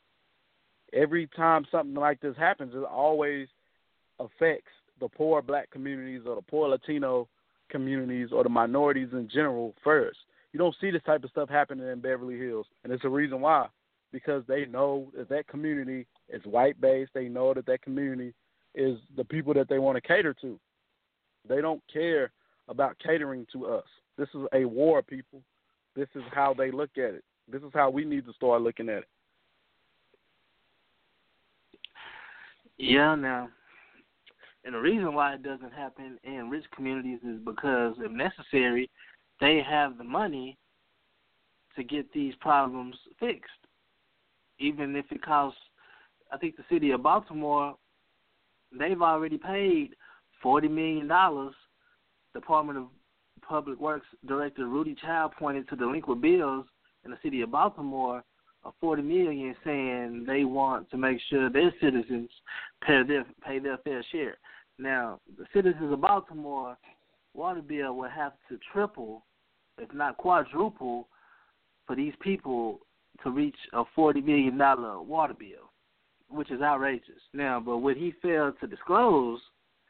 Every time something like this happens, it always affects the poor black communities or the poor Latino communities or the minorities in general first. You don't see this type of stuff happening in Beverly Hills, and it's a reason why. Because they know that that community is white-based. They know that that community is the people that they want to cater to. They don't care about catering to us. This is a war, people. This is how they look at it. This is how we need to start looking at it. Yeah, now, and the reason why it doesn't happen in rich communities is because, if necessary, they have the money to get these problems fixed. Even if it costs, I think the city of Baltimore, they've already paid forty million dollars. Department of Public Works Director Rudy Child pointed to delinquent bills in the city of Baltimore of forty million dollars, saying they want to make sure their citizens pay their, pay their fair share. Now, the citizens of Baltimore water bill will have to triple, if not quadruple, for these people to reach a forty million dollars water bill, which is outrageous. Now, but what he failed to disclose,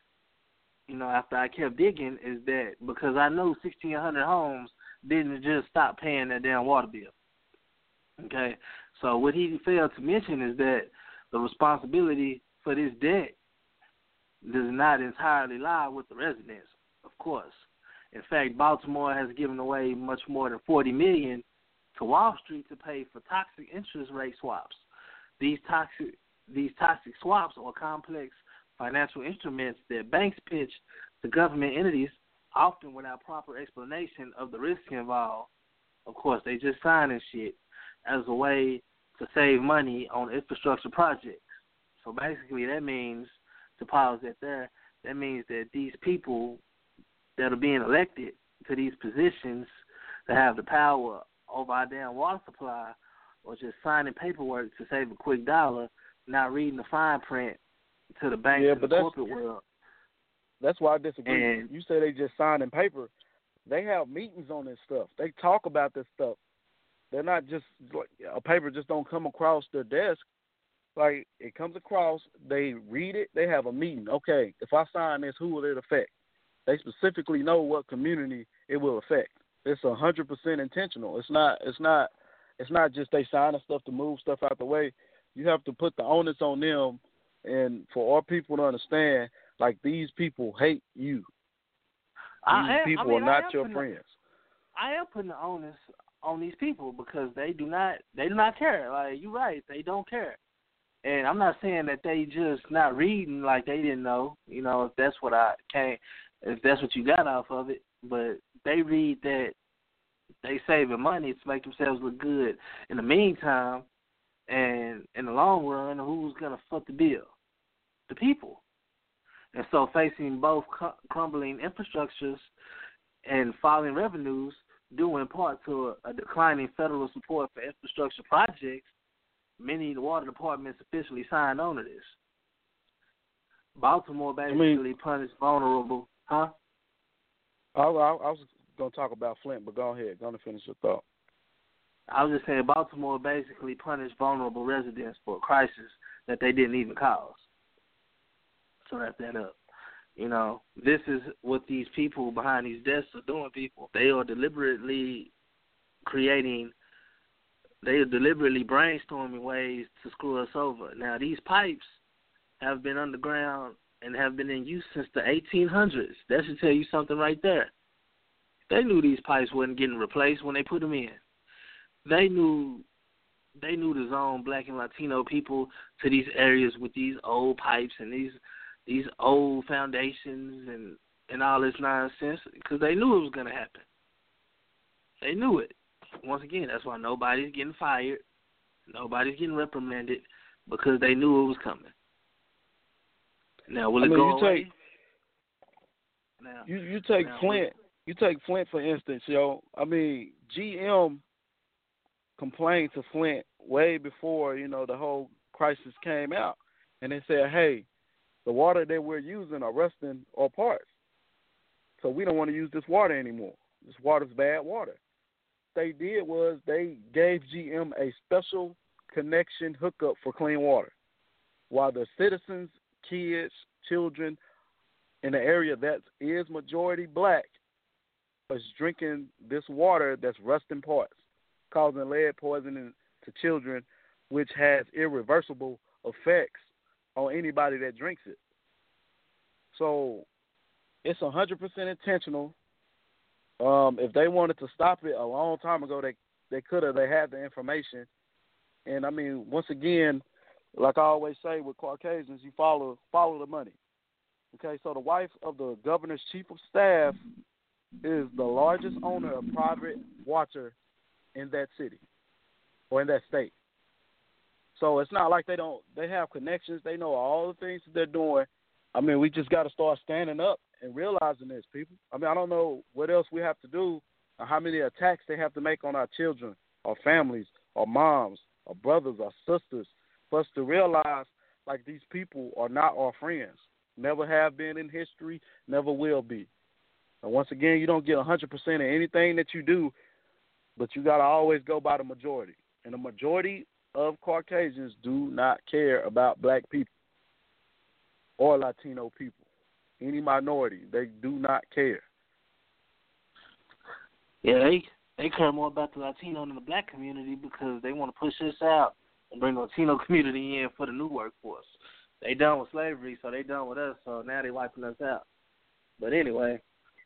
you know, after I kept digging, is that because I know sixteen hundred homes didn't just stop paying their damn water bill. Okay? So what he failed to mention is that the responsibility for this debt does not entirely lie with the residents, of course. In fact, Baltimore has given away much more than forty million dollars to Wall Street to pay for toxic interest rate swaps. These toxic these toxic swaps are complex financial instruments that banks pitch to government entities, often without proper explanation of the risk involved. Of course, they just sign this shit as a way to save money on infrastructure projects. So basically that means, to pause that there, that means that these people that are being elected to these positions that have the power over our damn water supply or just signing paperwork to save a quick dollar, not reading the fine print to the banks yeah, and but the that's, corporate world. That's why I disagree. And you say they just signing paper. They have meetings on this stuff. They talk about this stuff. They're not just, a paper just don't come across their desk. Like, it comes across, they read it, they have a meeting. Okay, if I sign this, who will it affect? They specifically know what community it will affect. It's a hundred percent intentional. It's not. It's not. It's not just they signing stuff to move stuff out the way. You have to put the onus on them, and for our people to understand, like, these people hate you. These I am, people I mean, are not I your putting, friends. I am putting the onus on these people because they do not. They do not care. Like, you're right. They don't care. And I'm not saying that they just not reading like they didn't know. You know, if that's what I can't. If that's what you got off of it. But they read that they saving money to make themselves look good in the meantime, and in the long run, who's going to foot the bill? The people. And so facing both crumbling infrastructures and falling revenues, due in part to a, a declining federal support for infrastructure projects, many of the water departments officially signed on to this. Baltimore basically I mean, punished vulnerable, huh? I, I, I was going to talk about Flint, but go ahead. Go on and finish your thought. I was just saying Baltimore basically punished vulnerable residents for a crisis that they didn't even cause. To wrap that up, you know, this is what these people behind these desks are doing, people. They are deliberately creating, they are deliberately brainstorming ways to screw us over. Now, these pipes have been underground and have been in use since the eighteen hundreds. That should tell you something right there. They knew these pipes wasn't getting replaced when they put them in. They knew they knew to zone black and Latino people to these areas with these old pipes and these these old foundations and, and all this nonsense because they knew it was going to happen. They knew it. Once again, that's why nobody's getting fired. Nobody's getting reprimanded because they knew it was coming. Now, will I it mean, go you away? Take, now, you, you take now, Flint. You take Flint, for instance, yo. I mean, G M complained to Flint way before, you know, the whole crisis came out. And they said, hey, the water that we're using are rusting our parts. So we don't want to use this water anymore. This water's bad water. What they did was they gave G M a special connection hookup for clean water. While the citizens, kids, children in the area that is majority black is drinking this water that's rusting parts, causing lead poisoning to children, which has irreversible effects on anybody that drinks it. So it's one hundred percent intentional. Um, if they wanted to stop it a long time ago, they they could have. They had the information. And, I mean, once again, like I always say with Caucasians, you follow follow the money. Okay, so the wife of the governor's chief of staff is the largest owner of private water in that city or in that state. So it's not like they don't, they have connections. They know all the things that they're doing. I mean, we just got to start standing up and realizing this, people. I mean, I don't know what else we have to do or how many attacks they have to make on our children, our families, our moms, our brothers, our sisters, for us to realize, like, these people are not our friends. Never have been in history, never will be. And once again, you don't get one hundred percent of anything that you do, but you got to always go by the majority. And the majority of Caucasians do not care about black people or Latino people. Any minority, they do not care. Yeah, they, they care more about the Latino than the black community because they want to push us out and bring the Latino community in for the new workforce. They done with slavery, so they done with us, so now they wiping us out. But anyway,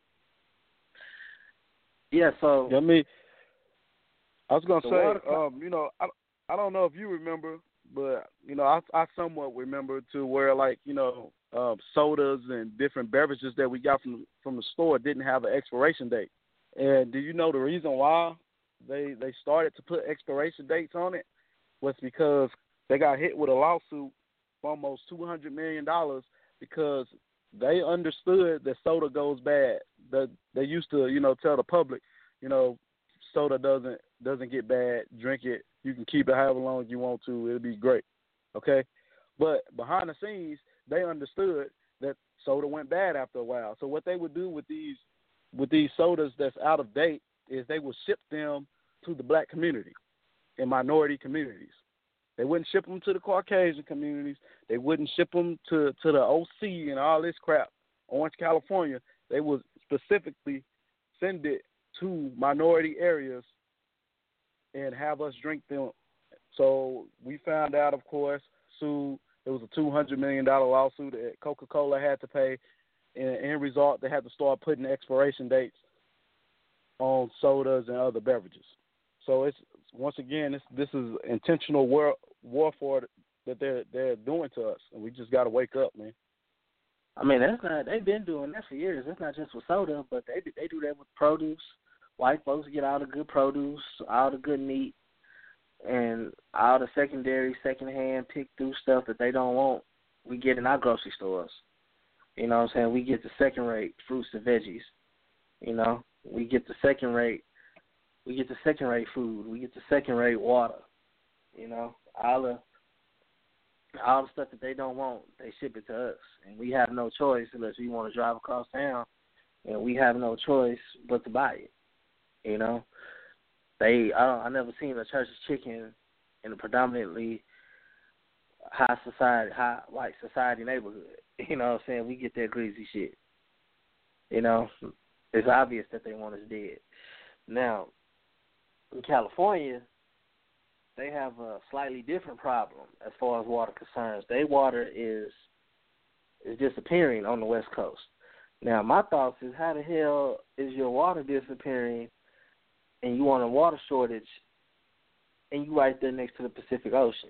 yeah, so. I mean, I was going to say, water, um, you know, I, I don't know if you remember, but, you know, I, I somewhat remember to where, like, you know, um, sodas and different beverages that we got from, from the store didn't have an expiration date. And do you know the reason why they they started to put expiration dates on it? Was because they got hit with a lawsuit for almost two hundred million dollars because they understood that soda goes bad. That they used to, you know, tell the public, you know, soda doesn't doesn't get bad. Drink it. You can keep it however long you want to. It'll be great. Okay? But behind the scenes, they understood that soda went bad after a while. So what they would do with these with these sodas that's out of date is they would ship them to the black community and minority communities. They wouldn't ship them to the Caucasian communities. They wouldn't ship them to, to the O C and all this crap, Orange, California. They would specifically send it to minority areas and have us drink them. So we found out, of course, sued. It was a two hundred million dollars lawsuit that Coca-Cola had to pay. And in result, they had to start putting expiration dates on sodas and other beverages. So it's once again, it's, this is intentional war, warfare that they're they're doing to us, and we just got to wake up, man. I mean, that's not. They've been doing that for years. It's not just with soda, but they they do that with produce. White folks get all the good produce, all the good meat, and all the secondary, secondhand, picked through stuff that they don't want. We get in our grocery stores. You know what I'm saying? We get the second rate fruits and veggies. You know, we get the second rate. We get the second rate food. We get the second rate water. You know, all the all the stuff that they don't want, they ship it to us, and we have no choice unless we want to drive across town, and we have no choice but to buy it. You know, they I don't, I never seen a Church's Chicken in a predominantly high society, high white society neighborhood. You know what I'm saying? We get that greasy shit. You know, it's obvious that they want us dead. Now, in California, they have a slightly different problem as far as water concerns. Their water is is disappearing on the West Coast. Now, my thoughts is, how the hell is your water disappearing and you want a water shortage and you right there next to the Pacific Ocean?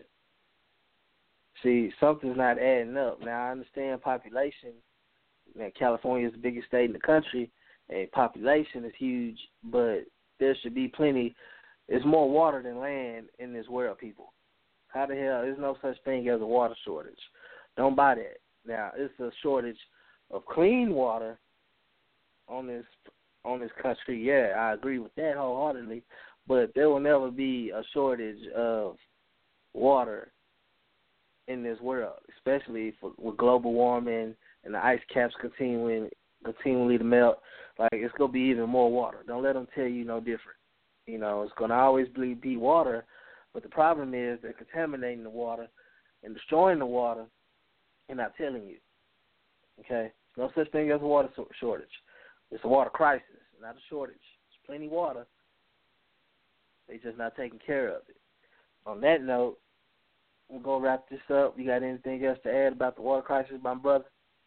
See, something's not adding up. Now, I understand population. Now, California is the biggest state in the country, and population is huge, but there should be plenty. There's more water than land in this world, people. How the hell? There's no such thing as a water shortage. Don't buy that. Now, it's a shortage of clean water on this on this country. Yeah, I agree with that wholeheartedly, but there will never be a shortage of water in this world, especially for, with global warming and the ice caps continuing continually to melt. Like, it's going to be even more water. Don't let them tell you no different. You know, it's going to always be, be water, but the problem is they're contaminating the water and destroying the water and not telling you. Okay? No such thing as a water shortage. It's a water crisis, not a shortage. There's plenty of water. They're just not taking care of it. On that note, we're going to wrap this up. You got anything else to add about the water crisis, my brother?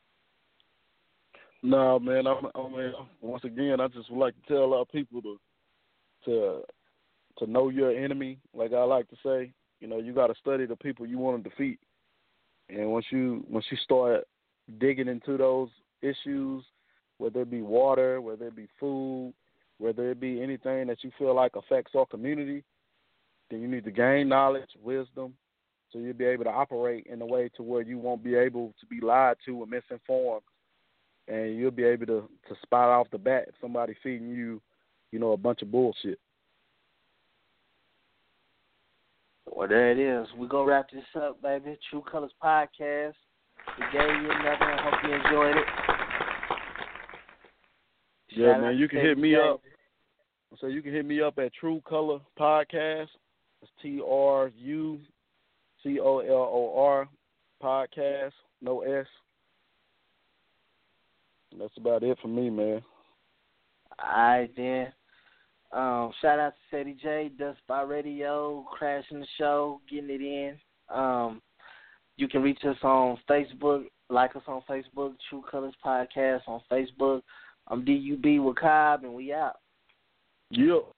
No, man. I, I mean, once again, I just would like to tell our people to to to know your enemy. Like I like to say, you know, you got to study the people you want to defeat. And once you once you start digging into those issues, whether it be water, whether it be food, whether it be anything that you feel like affects our community, then you need to gain knowledge, wisdom, so you'll be able to operate in a way to where you won't be able to be lied to or misinformed. And you'll be able to, to spot off the bat if somebody feeding you, you know, a bunch of bullshit. Well, there it is. We're going to wrap this up, baby. True Colors Podcast. We gave you another. I hope you enjoyed it. Yeah, Shout man, you can hit me J. up. So you can hit me up at True Color Podcast. It's T R U C O L O R Podcast, no S. That's about it for me, man. All right, then. Um, shout out to Sadie J, Dust by Radio, crashing the show, getting it in. Um, you can reach us on Facebook, like us on Facebook, True Colors Podcast on Facebook. I'm D U B with Cobb, and we out. Yep.